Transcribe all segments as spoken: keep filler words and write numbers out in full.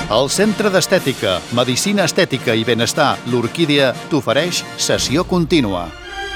El Centre d'Estètica, Medicina Estètica i Benestar, l'Orquídia, t'ofereix Sessió Contínua.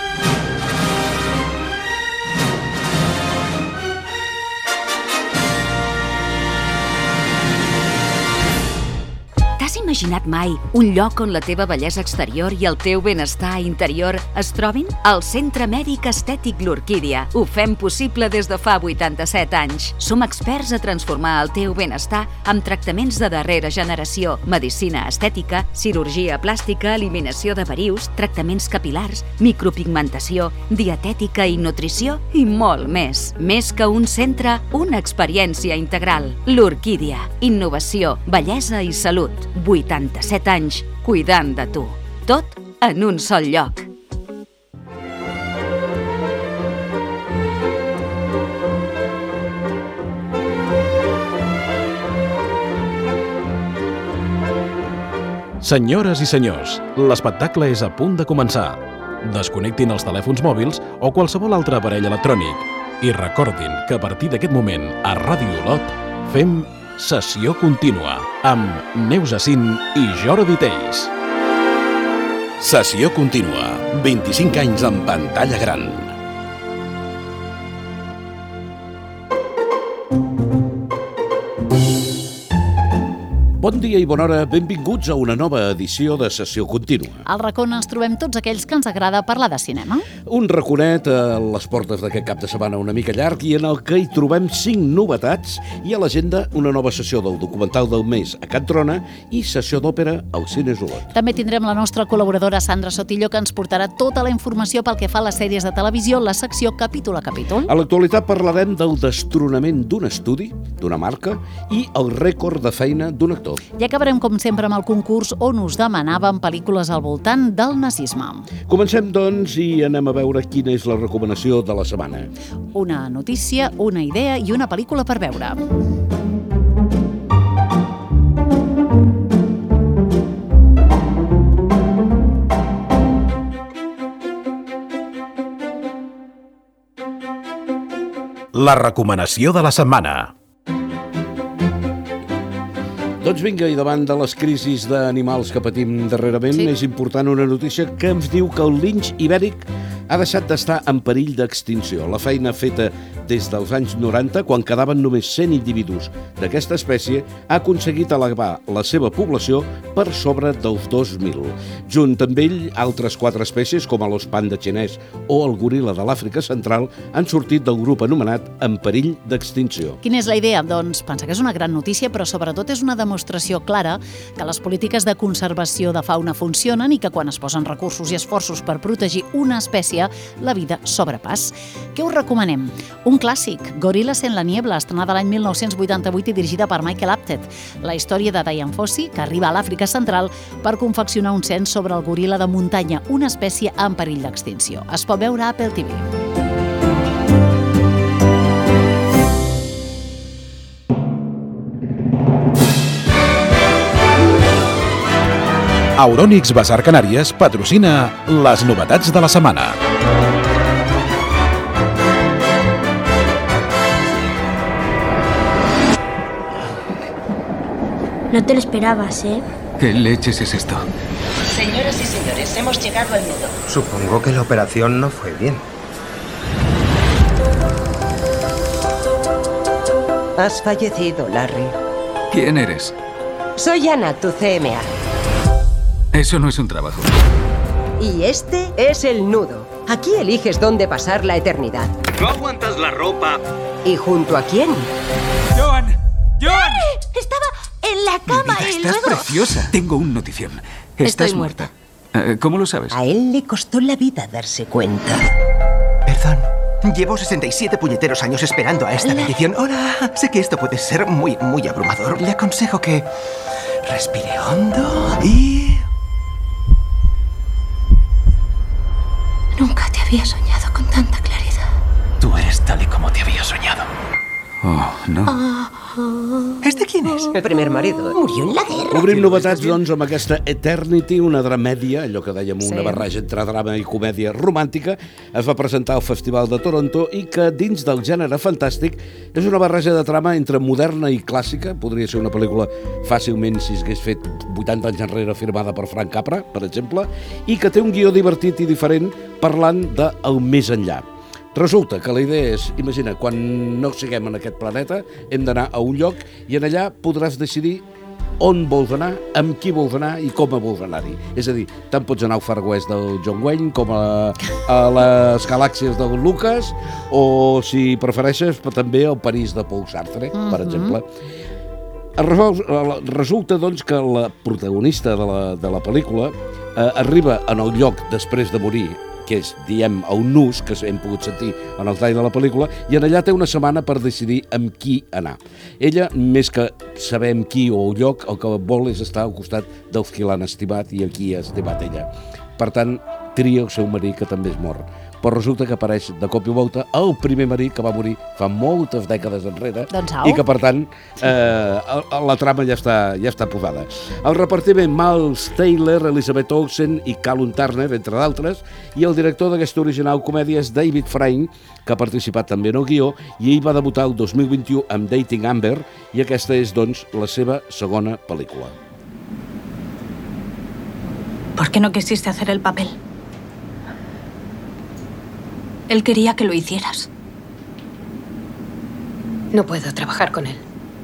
T'has imaginat mai un lloc on la teva bellesa exterior i el teu benestar interior es trobin? Al Centre Mèdic Estètic L'Orquídia ho fem possible des de fa vuitanta-set anys. Som experts a transformar el teu benestar amb tractaments de darrera generació, medicina estètica, cirurgia plàstica, eliminació de verius, tractaments capil·lars, micropigmentació, dietètica i nutrició i molt més. Més que un centre, una experiència integral. L'Orquídia. Innovació, bellesa i salut. vuitanta-set anys cuidant de tu. Tot en un sol lloc. Senyores i senyors, l'espectacle és a punt de començar. Desconnectin els telèfons mòbils o qualsevol altre aparell electrònic i recordin que a partir d'aquest moment a Ràdio Olot fem Sessió Contínua amb Neus Acín i Jordi Teis. Sessió Contínua, vint-i-cinc anys en pantalla gran. Bon dia i bona hora, benvinguts a una nova edició de Sessió Contínua. Al racó ens trobem tots aquells que ens agrada parlar de cinema. Un raconet a les portes d'aquest cap de setmana una mica llarg i en el que hi trobem cinc novetats i a l'agenda una nova sessió del documental del mes a Can Trona i sessió d'òpera al Cine Olot. També tindrem la nostra col·laboradora Sandra Sotillo que ens portarà tota la informació pel que fa a les sèries de televisió, la secció capítol a capítol. A l'actualitat parlarem del destronament d'un estudi, d'una marca i el rècord de feina d'un actor. I acabarem, com sempre, amb el concurs on us demanàvem pel·lícules al voltant del nazisme. Comencem, doncs, i anem a veure quina és la recomanació de la setmana. Una notícia, una idea i una pel·lícula per veure. La recomanació de la setmana. Doncs vinga, i davant de les crisis d'animals que patim darrerament, sí. És important una notícia que ens diu que el linx ibèric ha deixat d'estar en perill d'extinció. La feina feta des dels anys noranta, quan quedaven només cent individus d'aquesta espècie, ha aconseguit elevar la seva població per sobre dels dos mil. Junt amb ell, altres quatre espècies, com l'os panda xinès o el goril·la de l'Àfrica Central, han sortit del grup anomenat en perill d'extinció. Quina és la idea? Doncs pensa que és una gran notícia, però sobretot és una demostració clara que les polítiques de conservació de fauna funcionen i que quan es posen recursos i esforços per protegir una espècie, la vida sobrepàs. Què us recomanem? Un clàssic, Gorillas en la niebla, estrenada l'any mil nou-cents vuitanta-vuit i dirigida per Michael Apted. La història de Dian Fossey, que arriba a l'Àfrica Central per confeccionar un cens sobre el goril·la de muntanya, una espècie en perill d'extinció. Es pot veure a Apple T V. Euronics Bazar Canàries patrocina les novetats de la setmana. No te lo esperabas, ¿eh? ¿Qué leches es esto? Señoras y señores, hemos llegado al nudo. Supongo que la operación no fue bien. Has fallecido, Larry. ¿Quién eres? Soy Ana, tu C M A. Eso no es un trabajo. Y este es el nudo. Aquí eliges dónde pasar la eternidad. No aguantas la ropa. ¿Y junto a quién? ¡Joan! ¡Joan! Estaba en la cama Mi vida, y estás luego... preciosa. Tengo una notición. Estás Estoy muerta. Eh, ¿Cómo lo sabes? A él le costó la vida darse cuenta. Perdón. Llevo sesenta y siete puñeteros años esperando a esta bendición. Hola. Sé que esto puede ser muy, muy abrumador. Le aconsejo que respire hondo y... Nunca te había soñado con tanta claridad. Tú eres tal y como te había soñado. Oh, no. Oh. ¿Este quién es? El primer marido. Murió en la guerra. Obrim novetats, doncs, amb aquesta Eternity, una dramèdia, allò que dèiem, una Sí. barreja entre drama i comèdia romàntica. Es va presentar al Festival de Toronto i que, dins del gènere fantàstic, és una barreja de trama entre moderna i clàssica. Podria ser una pel·lícula fàcilment, si s'hagués fet vuitanta anys enrere, firmada per Frank Capra, per exemple, i que té un guió divertit i diferent parlant del més enllà. Resulta que la idea és, imagina, quan no siguem en aquest planeta, hem d'anar a un lloc i en allà podràs decidir on vols anar, amb qui vols anar i com vols anar-hi. És a dir, tant pots anar al Far West del John Wayne com a, a les galàxies del Lucas, o, si prefereixes, també al París de Paul Sartre, mm-hmm. per exemple. Resulta, doncs, que la protagonista de la, de la pel·lícula eh, arriba en el lloc després de morir, que és, diem, el nus, que hem pogut sentir en el tall de la pel·lícula, i en allà té una setmana per decidir amb qui anar. Ella, més que saber amb qui o el lloc, el que vol és estar al costat dels qui l'han estimat i a qui ha estimat ella. Per tant, tria el seu marit, que també és mort. Però resulta que apareix de cop i volta el primer marit que va morir fa moltes dècades enrere, doncs, i que, per tant, eh, la trama ja està, ja està posada. El repartiment, Miles Taylor, Elizabeth Olsen i Callum Turner, entre d'altres, i el director d'aquesta original comèdia és David Frayne, que ha participat també en el guió, i ell va debutar el dos mil vint-i-u amb Dating Amber, i aquesta és, doncs, la seva segona pel·lícula. ¿Por qué no quisiste hacer el papel? Él quería que lo hicieras. No puedo trabajar con él.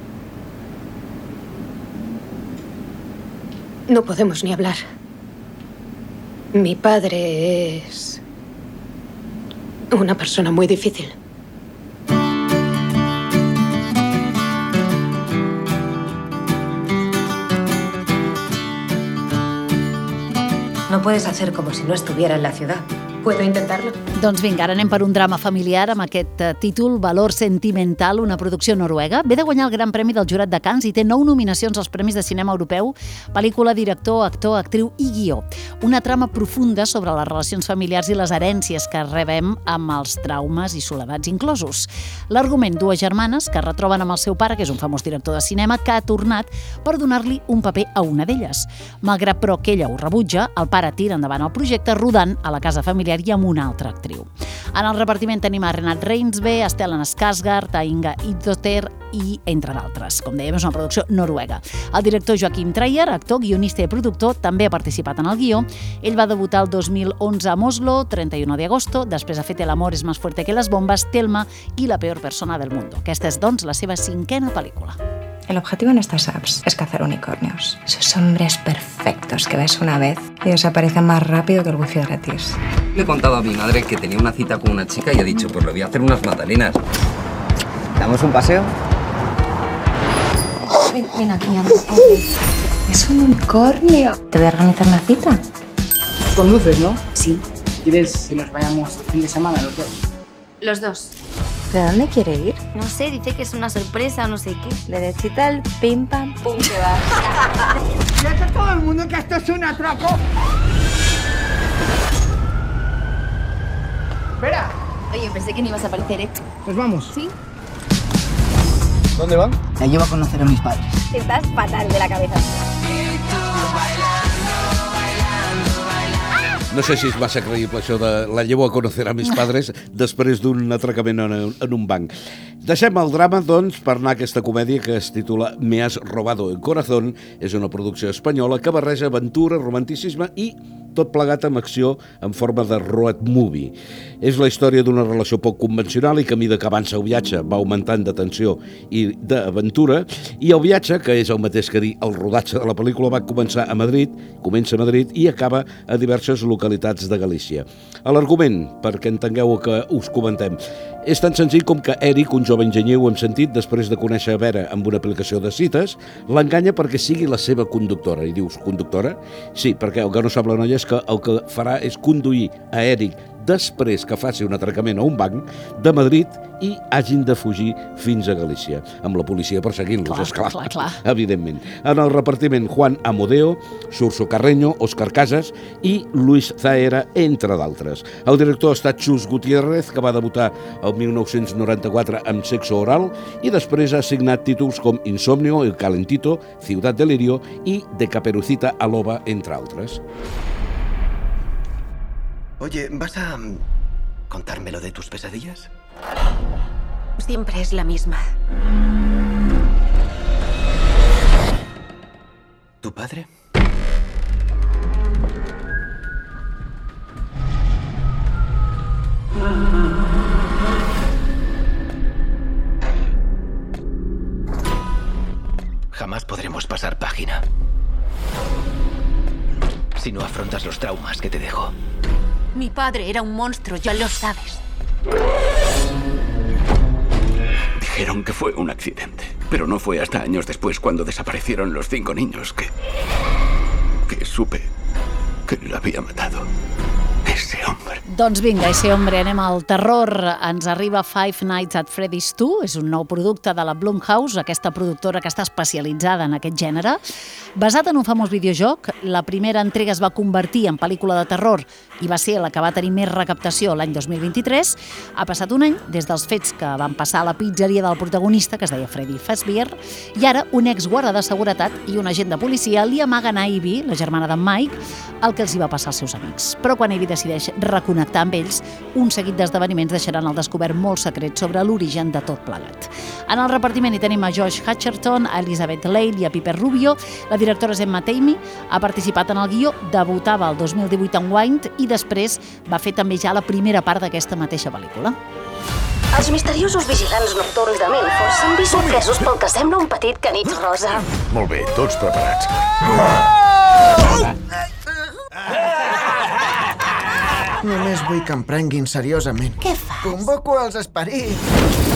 No podemos ni hablar. Mi padre es una persona muy difícil. No puedes hacer como si no estuviera en la ciudad. ¿Puedo intentarlo? Doncs vinga, ara anem per un drama familiar amb aquest títol, Valor sentimental, una producció noruega. Ve de guanyar el Gran Premi del Jurat de Cannes i té nou nominacions als Premis de Cinema Europeu, pel·lícula, director, actor, actriu i guió. Una trama profunda sobre les relacions familiars i les herències que rebem amb els traumes i soledats inclosos. L'argument, dues germanes que es retroben amb el seu pare, que és un famós director de cinema, que ha tornat per donar-li un paper a una d'elles. Malgrat, però, que ella ho rebutja, el pare tira endavant el projecte rodant a la casa familiar i amb una altra actriu. En el repartiment tenim a Renat Reinsve, a Stellan Skarsgård, a Inga Iddotter i entre d'altres. Com dèiem, és una producció noruega. El director Joachim Trier, actor, guionista i productor, també ha participat en el guió. Ell va debutar el dos mil onze a Oslo, treinta y uno de agosto, després ha fet El amor es más fuerte que las bombas, Thelma i La peor persona del mundo. Aquesta és, doncs, la seva cinquena pel·lícula. El objetivo en estas apps es cazar unicornios. Esos hombres perfectos que ves una vez y desaparecen más rápido que el wifi gratis. Le he contado a mi madre que tenía una cita con una chica y ha dicho, pues le voy a hacer unas magdalenas. ¿Damos un paseo? Ven, ven aquí, anda. Es un unicornio. ¿Te voy a organizar una cita? Con luces, ¿no? Sí. ¿Quieres que nos vayamos el fin de semana los dos? Los dos. ¿Pero a dónde quiere ir? No sé, dice que es una sorpresa o no sé qué. Derechita al pim pam pum que va. ¡Ya todo el mundo que esto es un atraco! ¡Espera! Oye, pensé que no ibas a aparecer, ¿eh? Pues vamos. ¿Sí? ¿Dónde van? Me llevo a conocer a mis padres. Estás fatal de la cabeza. No sé si és massa creïble això de la llevo a conocer a mis padres després d'un atracament en, en un banc. Deixem el drama, doncs, per anar a aquesta comèdia que es titula Me has robado el corazón. És una producció espanyola que barreja aventura, romanticisme i tot plegat amb acció en forma de road movie. És la història d'una relació poc convencional i que a mesura que avança el viatge va augmentant de tensió i d'aventura, i el viatge, que és el mateix que dir el rodatge de la pel·lícula, va començar a Madrid, comença a Madrid i acaba a diverses localitats de Galícia. L'argument, perquè entengueu el que us comentem, és tan senzill com que Eric, un jove enginyer, ho hem sentit, després de conèixer a Vera amb una aplicació de cites, l'enganya perquè sigui la seva conductora. I dius, conductora? Sí, perquè el que no sap la noia és que el que farà és conduir a Eric després que faci un atracament a un banc de Madrid i hagin de fugir fins a Galícia, amb la policia perseguint-los, esclar, clar, clar. evidentment. En el repartiment, Juan Amodeo, Xurxo Carreño, Òscar Casas i Luis Zahera, entre d'altres. El director ha estat Chus Gutiérrez, que va debutar el mil nou-cents noranta-quatre amb Sexo Oral i després ha signat títols com Insomnio, El Calentito, Ciudad de Lirio i De Caperucita a Loba, entre altres. Oye, ¿vas a contarme lo de tus pesadillas? Siempre es la misma. ¿Tu padre? Jamás podremos pasar página si no afrontas los traumas que te dejó. Mi padre era un monstruo, ya lo sabes. Dijeron que fue un accidente, pero no fue hasta años después, cuando desaparecieron los cinco niños, que... que supe que lo había matado ese hombre. Doncs vinga, ese hombre, anem al terror. Ens arriba Five Nights at Freddy's dos, és un nou producte de la Blumhouse, aquesta productora que està especialitzada en aquest gènere. Basat en un famós videojoc, la primera entrega es va convertir en pel·lícula de terror i va ser la que va tenir més recaptació l'any dos mil vint-i-tres. Ha passat un any des dels fets que van passar a la pizzeria del protagonista, que es deia Freddy Fazbear, i ara un exguarda de seguretat i un agent de policia li amaguen a Ivy, la germana d'en Mike, el que els hi va passar als seus amics. Però quan Ivy decideix reconnectar amb ells, un seguit d'esdeveniments deixaran al descobert molt secret sobre l'origen de tot plegat. En el repartiment hi tenim a Josh Hutcherson, a Elizabeth Lale i a Piper Rubio. La directora és Emma Tamey, ha participat en el guió, debutava el dos mil divuit en Wind i després va fer també ja la primera part d'aquesta mateixa pel·lícula. Els misteriosos vigilants nocturns de Milford s'han vist sorpresos pel que sembla un petit canitx rosa. Molt bé, tots preparats. Només vull que em prenguin seriosament. Què fas? Convoco els esperits.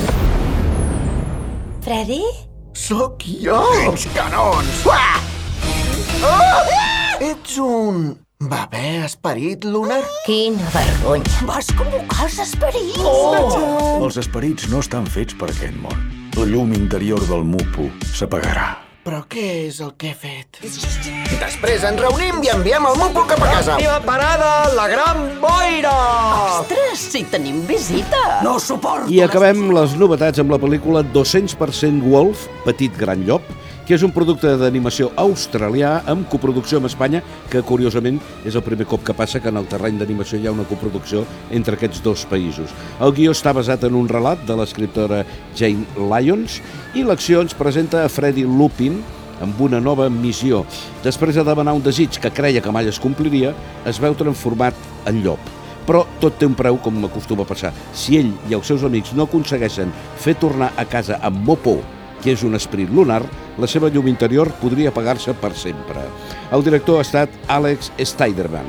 Freddy? Sóc jo! Ets canons! Uah! Oh! Ets un... bebè esperit lunar? Quina vergonya. Vas convocar els esperits? Oh! Els esperits no estan fets per aquest món. La llum interior del Mupu s'apagarà. Però què és el que he fet? Després ens reunim i enviem el Mupu cap a casa. Pròxima parada, la Gran Boira! Ostres, si tenim visita! No suporto! I acabem les novetats amb la pel·lícula dos-cents per cent Wolf, Petit Gran Llop, que és un producte d'animació australià amb coproducció amb Espanya, que curiosament és el primer cop que passa que en el terreny d'animació hi ha una coproducció entre aquests dos països. El guió està basat en un relat de l'escriptora Jane Lyons i l'acció ens presenta a Freddy Lupin amb una nova missió. Després de demanar un desig que creia que mai es compliria, es veu transformat en llop. Però tot té un preu, com acostuma a passar. Si ell i els seus amics no aconsegueixen fer tornar a casa amb Mopo, que és un esperit lunar, la seva llum interior podria apagar-se per sempre. El director ha estat Alex Steiderman.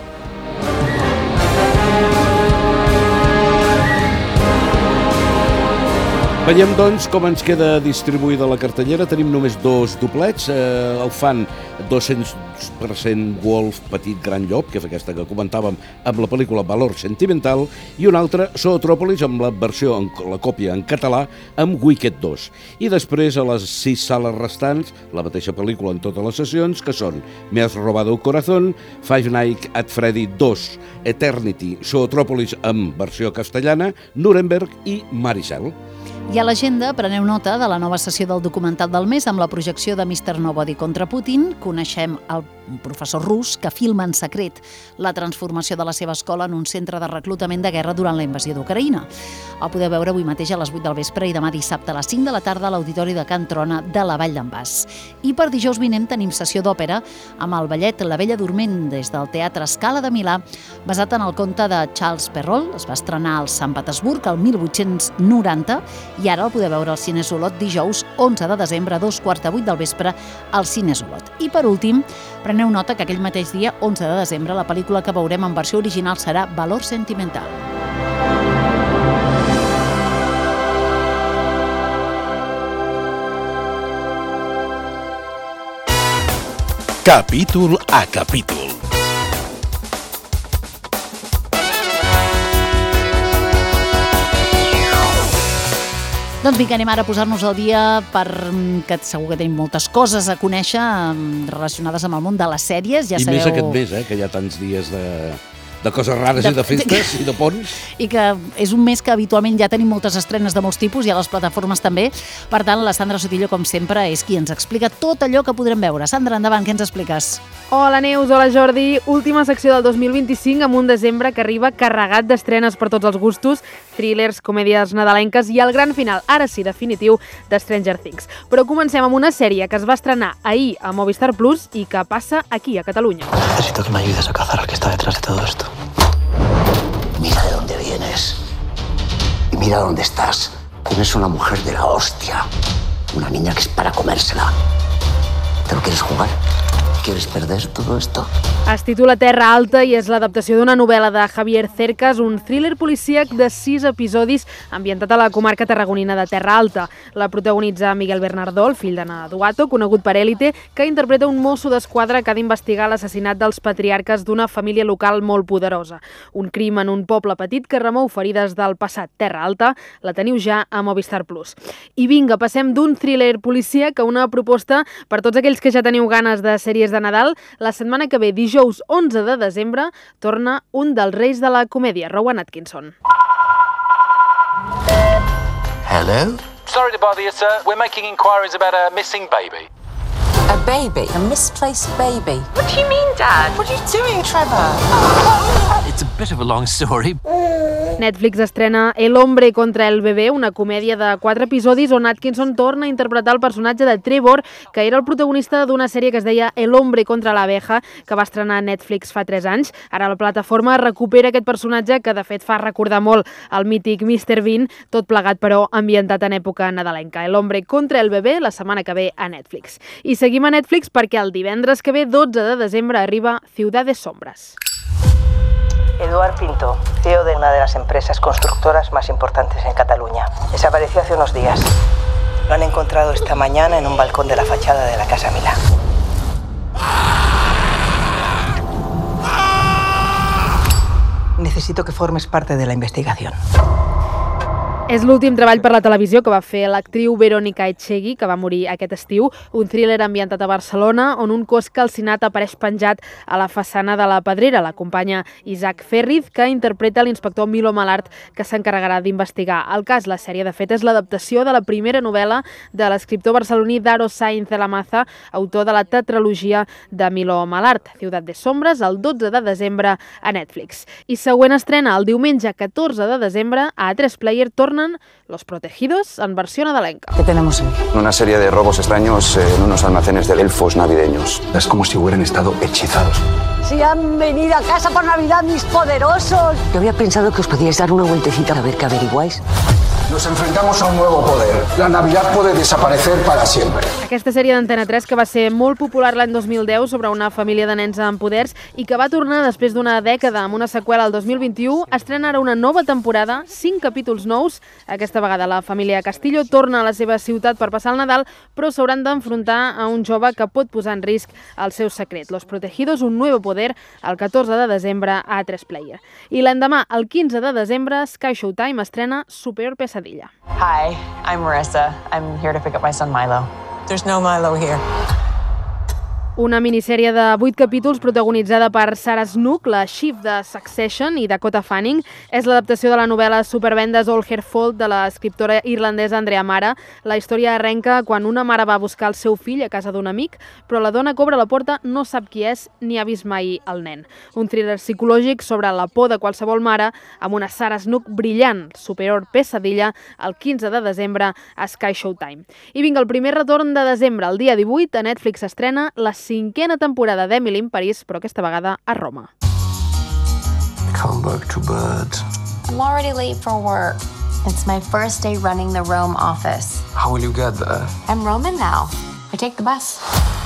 Veiem, doncs, com ens queda distribuïda la cartellera. Tenim només dos doblets. Eh, el fan dos-cents per cent Wolf, Petit Gran Llop, que és aquesta que comentàvem amb la pel·lícula Valor Sentimental, i una altra, Zootrópolis, amb la versió, en, la còpia en català, amb Wicked dos. I després, a les sis sales restants, la mateixa pel·lícula en totes les sessions, que són Me has robado el corazón, Five Nights at Freddy dos, Eternity, Zootrópolis amb versió castellana, Nuremberg i Maricel. I a l'agenda preneu nota de la nova sessió del documental del mes amb la projecció de mister Nobody contra Putin. Coneixem el professor rus que filma en secret la transformació de la seva escola en un centre de reclutament de guerra durant la invasió d'Ucraïna. El podeu veure avui mateix a les vuit del vespre i demà dissabte a les cinc de la tarda a l'Auditori de Can Trona de la Vall d'en Bas. I per dijous vinent tenim sessió d'òpera amb el ballet La Bella Dorment des del Teatre Scala de Milà, basat en el conte de Charles Perrault. Es va estrenar al Sant Petersburg el mil vuit-cents noranta i ara el podeu veure al Cines Olot dijous onze de desembre a dos quarts de vuit del vespre al Cines Olot. I per últim, preneu nota que aquell mateix dia, onze de desembre, la pel·lícula que veurem en versió original serà Valor Sentimental. Capítol a capítol. Doncs vinga, anem ara a posar-nos al dia perquè segur que tenim moltes coses a conèixer relacionades amb el món de les sèries. Ja I sabeu... més aquest mes, eh, que hi ha tants dies de... de coses rares de, i de festes de... i de ponts. I que és un mes que habitualment ja tenim moltes estrenes de molts tipus i a les plataformes també. Per tant, la Sandra Sotillo, com sempre, és qui ens explica tot allò que podrem veure. Sandra, endavant, què ens expliques? Hola Neus, hola Jordi. Última secció del dos mil vint-i-cinc amb un desembre que arriba carregat d'estrenes per tots els gustos, thrillers, comèdies nadalenques i el gran final, ara sí, definitiu, de Stranger Things. Però comencem amb una sèrie que es va estrenar ahir a Movistar Plus i que passa aquí, a Catalunya. Necesito que me ayudes a cazar al que está detrás de todo esto. Mira de dónde vienes y mira dónde estás. Tienes una mujer de la hostia, una niña que es para comérsela. ¿Te lo quieres jugar? ¿Quieres perder todo esto? Es titula Terra Alta i és l'adaptació d'una novel·la de Javier Cercas, un thriller policíac de sis episodis ambientat a la comarca tarragonina de Terra Alta. La protagonitza Miguel Bernardó, el fill d'Anna Duato, conegut per Élite, que interpreta un mosso d'esquadra que ha d'investigar l'assassinat dels patriarques d'una família local molt poderosa. Un crim en un poble petit que remou ferides del passat. Terra Alta la teniu ja a Movistar Plus. I vinga, passem d'un thriller policíac a una proposta per tots aquells que ja teniu ganes de sèries de Nadal. La setmana que ve, dijous onze de desembre, torna un dels reis de la comèdia, Rowan Atkinson. Hello? Sorry to bother you, sir. We're making inquiries about a missing baby. A baby? A misplaced baby? What do you mean, Dad? What are you doing, Trevor? It's a bit of a long story. Netflix estrena El hombre contra el bebè, una comèdia de quatre episodis on Atkinson torna a interpretar el personatge de Trevor, que era el protagonista d'una sèrie que es deia El hombre contra l'abeja, que va estrenar Netflix fa tres anys. Ara la plataforma recupera aquest personatge que de fet fa recordar molt el mític míster Bean, tot plegat però ambientat en època nadalenca. El hombre contra el bebè, la setmana que ve a Netflix. I seguim a Netflix perquè el divendres que ve, dotze de desembre, arriba Ciudad de Sombras. Eduard Pinto, C E O de una de las empresas constructoras más importantes en Cataluña. Desapareció hace unos días. Lo han encontrado esta mañana en un balcón de la fachada de la Casa Milà. Necesito que formes parte de la investigación. És l'últim treball per la televisió que va fer l'actriu Verónica Echegui, que va morir aquest estiu, un thriller ambientat a Barcelona, on un cos calcinat apareix penjat a la façana de la Pedrera. L'acompanya Isaac Ferriz, que interpreta l'inspector Milo Malart, que s'encarregarà d'investigar el cas. La sèrie, de fet, és l'adaptació de la primera novel·la de l'escriptor barceloní Daro Sainz de la Maza, autor de la tetralogia de Milo Malart. Ciutat de Sombres, el dotze de desembre a Netflix. I següent estrena, el diumenge catorze de desembre, a A tres Player torna Los Protegidos en versión nadalenca. ¿Qué tenemos hoy? Una serie de robos extraños en unos almacenes de elfos navideños. Es como si hubieran estado hechizados. Si han venido a casa por Navidad mis poderosos. Yo había pensado que os podíais dar una vueltecita a ver qué averiguáis. Nos enfrentamos a un nuevo poder. La Navidad puede desaparecer para siempre. Aquesta sèrie d'Antena tres que va ser molt popular l'any dos mil deu sobre una família de nens amb poders i que va tornar després d'una dècada amb una seqüela el dos mil vint-i-u, estrena ara una nova temporada, cinc capítols nous. Aquesta vegada la família Castillo torna a la seva ciutat per passar el Nadal, però s'hauran d'enfrontar a un jove que pot posar en risc el seu secret. Los Protegidos, un nuevo poder, el catorze de desembre a A tres Player. I l'endemà, el quinze de desembre, Sky Showtime estrena Superior Pesadilla. Hi, I'm Marissa. I'm here to pick up my son Milo. There's no Milo here. Una minissèrie de vuit capítols protagonitzada per Sarah Snook, la Chief de Succession, i Dakota Fanning. És l'adaptació de la novel·la Supervendes All Her Fault de l'escriptora irlandesa Andrea Mara. La història arrenca quan una mare va a buscar el seu fill a casa d'un amic, però la dona que obre la porta no sap qui és ni ha vist mai el nen. Un thriller psicològic sobre la por de qualsevol mare amb una Sarah Snook brillant. Superior Pesadilla, el quinze de desembre a Sky Showtime. I vinga, el primer retorn de desembre, el dia divuit, a Netflix estrena la cinquena temporada d'Emily in Paris, però aquesta vegada a Roma. Come back to bed. I'm already late for work. It's my first day running the Rome office. How will you get there? I'm Roman now. I take the bus.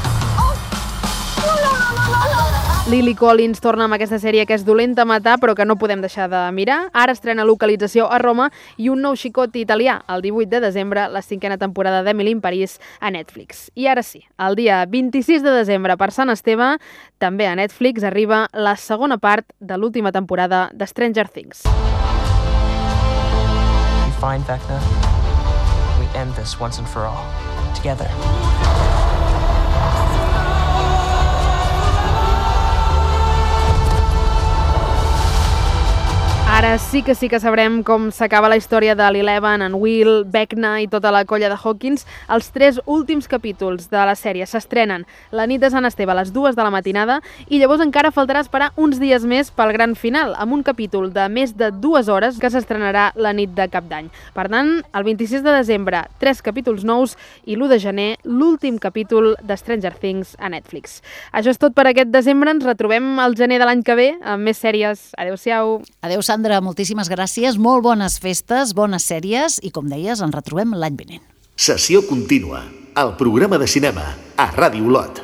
Lily Collins torna amb aquesta sèrie que és dolenta a matar, però que no podem deixar de mirar. Ara estrena localització a Roma i un nou xicot italià, el divuit de desembre, la cinquena temporada d'Emily in Paris a Netflix. I ara sí, el dia vint-i-sis de desembre per Sant Esteve, també a Netflix arriba la segona part de l'última temporada de Stranger Things. You fine, Vecna? end this once and for all, together. Ara sí que sí que sabrem com s'acaba la història de l'Eleven, en Will, Vecna i tota la colla de Hawkins. Els tres últims capítols de la sèrie s'estrenen la nit de Sant Esteve a les dues de la matinada i llavors encara faltarà esperar uns dies més pel gran final, amb un capítol de més de dues hores que s'estrenarà la nit de Cap d'Any. Per tant, el vint-i-sis de desembre, tres capítols nous i l'u de gener, l'últim capítol de Stranger Things a Netflix. Això és tot per aquest desembre. Ens retrobem al gener de l'any que ve amb més sèries. Adéu-siau. Adéu, Sandra, moltíssimes gràcies, molt bones festes, bones sèries i, com deies, ens retrobem l'any vinent. Sessió contínua, el programa de cinema a Ràdio Olot.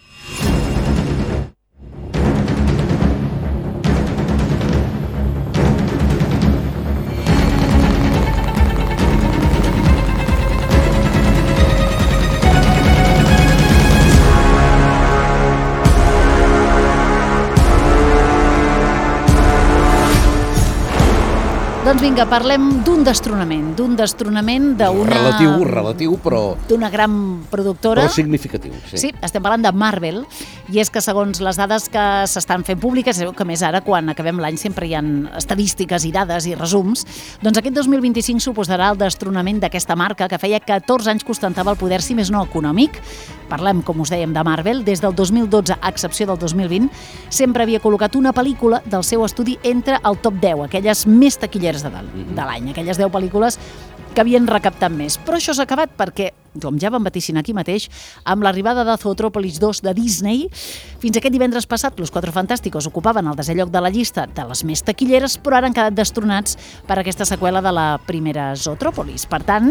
Doncs vinga, parlem d'un destronament, d'un destronament d'una... Relatiu, relatiu, però... D'una gran productora. Però significatiu, sí. Sí, estem parlant de Marvel, i és que segons les dades que s'estan fent públiques, que més ara, quan acabem l'any, sempre hi ha estadístiques i dades i resums, doncs aquest dos mil vint-i-cinc suposarà el destronament d'aquesta marca que feia catorze anys que ostentava el poder, si més no econòmic. Parlem, com us dèiem, de Marvel. Des del dos mil dotze, a excepció del dos mil vint, sempre havia col·locat una pel·lícula del seu estudi entre el top deu, aquelles més taquilleres de l'any, aquelles deu pel·lícules que havien recaptat més. Però això s'ha acabat perquè, com ja vam vaticinar aquí mateix, amb l'arribada de Zootrópolis dos de Disney, fins aquest divendres passat, Los Cuatro Fantásticos ocupaven el desè lloc de la llista de les més taquilleres, però ara han quedat destronats per aquesta seqüela de la primera Zootrópolis. Per tant,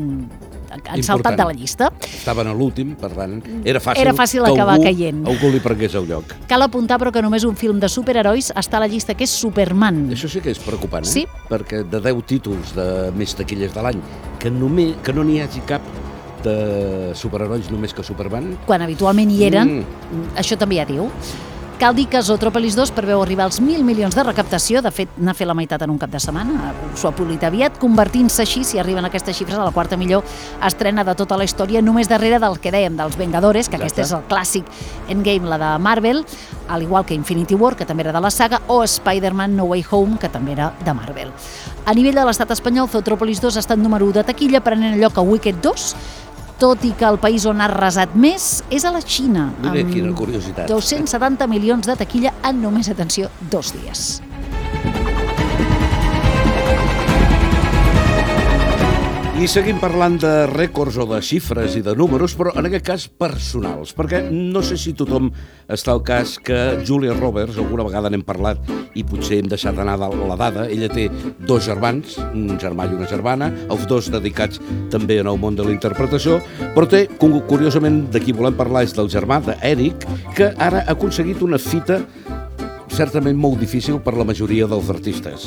han saltat de la llista. Estaven a l'últim, per tant, era fàcil, era fàcil que acabar algú, caient. algú li prengués el lloc. Cal apuntar, però, que només un film de superherois està a la llista, que és Superman. Això sí que és preocupant, eh? Sí. Perquè de deu títols de més taquillers de l'any, que, només, que no n'hi hagi cap de superherois només que Superman... Quan habitualment hi eren, mm. això també ja diu. Cal dir que Zootrópolis dos preveu arribar als mil milions de recaptació, de fet n'ha fet la meitat en un cap de setmana, s'ho ha polit aviat, convertint-se així, si arriben aquestes xifres, a la quarta millor estrena de tota la història, només darrere del que dèiem, dels Vengadores, que Exacte. Aquest és el clàssic Endgame, la de Marvel, al igual que Infinity War, que també era de la saga, o Spider-Man No Way Home, que també era de Marvel. A nivell de l'estat espanyol, Zootrópolis dos ha estat número u de taquilla, prenent el lloc a Wicked dos, tot i que el país on ha arrasat més és a la Xina, Mira, quina curiositat. dos-cents setanta milions de taquilla en només, atenció, dos dies. I seguim parlant de rècords o de xifres i de números, però en aquest cas personals, perquè no sé si tothom està al cas que Julia Roberts, alguna vegada n'hem parlat i potser hem deixat anar la dada, ella té dos germans, un germà i una germana, els dos dedicats també en el món de la interpretació, però té, curiosament, de qui volem parlar és del germà, d'Eric, que ara ha aconseguit una fita certament molt difícil per la majoria dels artistes.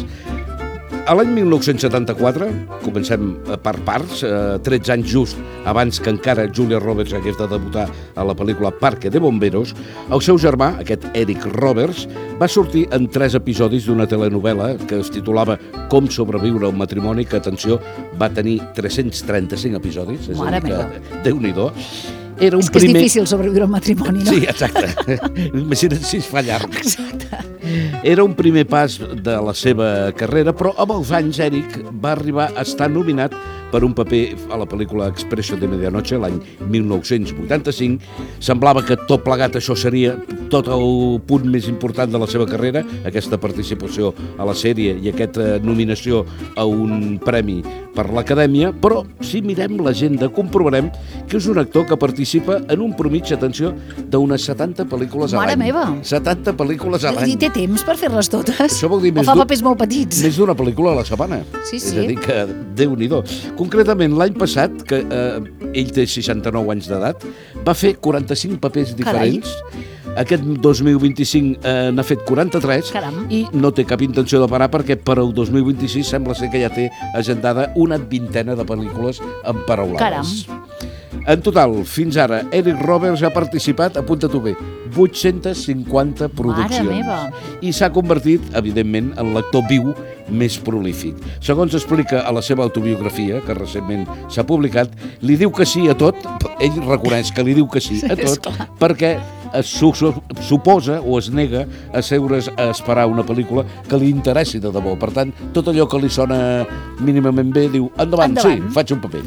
A l'any mil nou-cents setanta-quatre, comencem per parts, eh, tretze anys just abans que encara Julia Roberts hagués de debutar a la pel·lícula Parque de Bomberos, el seu germà, aquest Eric Roberts, va sortir en tres episodis d'una telenovela que es titulava Com sobreviure al matrimoni, que, atenció, va tenir tres-cents trenta-cinc episodis, és Mare a dir que, meva. Déu-n'hi-do. Era un és que primer... és difícil sobreviure al matrimoni, no? Sí, exacte. Imagina't si es fa llarg. Exacte. Era un primer pas de la seva carrera, però amb els anys Eric va arribar a estar nominat per un paper a la pel·lícula Expresso de Medianoche l'any mil nou-cents vuitanta-cinc. Semblava que tot plegat això seria tot el punt més important de la seva carrera, aquesta participació a la sèrie i aquesta nominació a un premi per l'Acadèmia, però si mirem l'agenda comprovarem que és un actor que participa en un promig, atenció, d'unes setanta pel·lícules a l'any. Mare meva! setanta pel·lícules a l'any. I té temps per fer-les totes? Això vol dir o més fa d'un- papers molt petits? Més d'una pel·lícula a la setmana. Sí, És sí. a dir que, Déu-n'hi-do. Concretament, l'any passat, que eh, ell té seixanta-nou anys d'edat, va fer quaranta-cinc papers diferents. Aquest dos mil vint-i-cinc eh, n'ha fet quaranta-tres. Caram. I no té cap intenció de parar perquè per al dos mil vint-i-sis sembla ser que ja té agendada una vintena de pel·lícules emparaulades. Caram. En total, fins ara, Eric Roberts ha participat, apunta-t'ho bé, vuit-cents cinquanta produccions. meva. I s'ha convertit, evidentment, en l'actor viu més prolífic. Segons explica a la seva autobiografia, que recentment s'ha publicat, li diu que sí a tot, ell reconeix que li diu que sí a tot, perquè es suposa o es nega a seure's a esperar una pel·lícula que li interessi de debò. Per tant, tot allò que li sona mínimament bé, diu, endavant, endavant. Sí, faig un paper.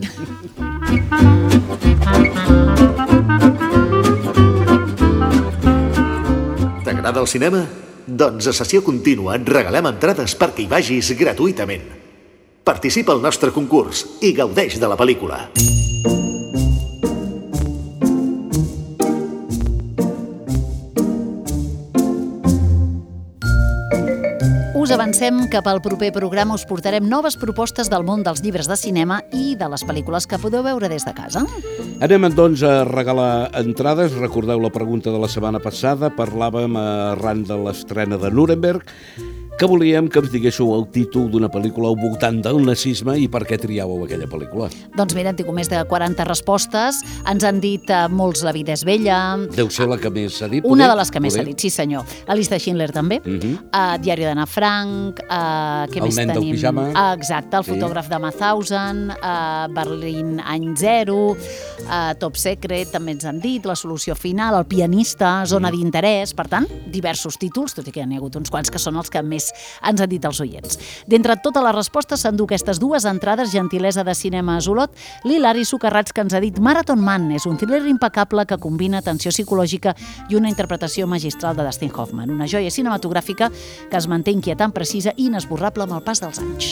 T'agrada el cinema? Doncs a Sessió Contínua et regalem entrades perquè hi vagis gratuïtament. Participa al nostre concurs i gaudeix de la pel·lícula. Us avancem que pel proper programa us portarem noves propostes del món dels llibres de cinema i de les pel·lícules que podeu veure des de casa. Anem, doncs, a regalar entrades. Recordeu la pregunta de la setmana passada. Parlàvem arran de l'estrena de Nuremberg, que volíem que ens diguéssiu el títol d'una pel·lícula al voltant del nazisme i per què triàveu aquella pel·lícula. Doncs mira, han tingut més de quaranta respostes. Ens han dit eh, molts La vida és bella. Deu ser la que més s'ha dit. Una poder? de les que més Poder? s'ha dit, sí senyor. La llista de Schindler també. Uh -huh. uh, Diari d'Anna Frank. Uh, què el més nen tenim? del pijama. Uh, exacte, el sí. fotògraf de Mauthausen, uh, Berlín any zero, uh, Top Secret, també ens han dit, La solució final, El pianista, Zona mm. d'interès. Per tant, diversos títols, tot i que n'hi ha hagut uns quants que són els que més ens han dit els oients. D'entre totes les respostes s'endú aquestes dues entrades, gentilesa de Cinema Olot, l'Hilari Socarrats, que ens ha dit Marathon Man és un thriller impecable que combina tensió psicològica i una interpretació magistral de Dustin Hoffman, una joia cinematogràfica que es manté inquietant, precisa i inesborrable amb el pas dels anys.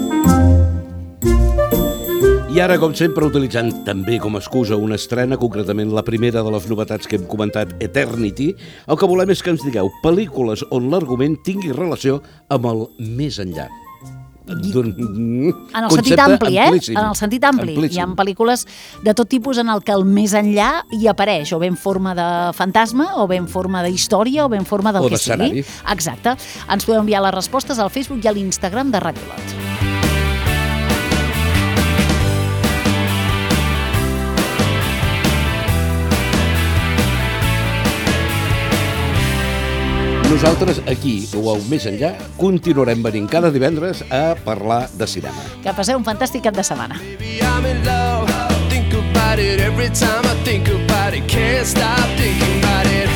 I ara, com sempre, utilitzant també com a excusa una estrena, concretament la primera de les novetats que hem comentat, Eternity, el que volem és que ens digueu pel·lícules on l'argument tingui relació amb el més enllà. En el sentit ampli, eh? En el sentit ampli. Amplíssim. Hi ha pel·lícules de tot tipus en el que el més enllà hi apareix, o bé en forma de fantasma, o bé en forma d'història, o bé en forma del o que sigui. Exacte. Ens podeu enviar les respostes al Facebook i a l'Instagram de Ràdio Olot. Nosaltres, aquí, o al més enllà, continuarem venint cada divendres a parlar de cinema. Que passeu un fantàstic cap de setmana. Think about it every time I think about it. Can't stop thinking about it.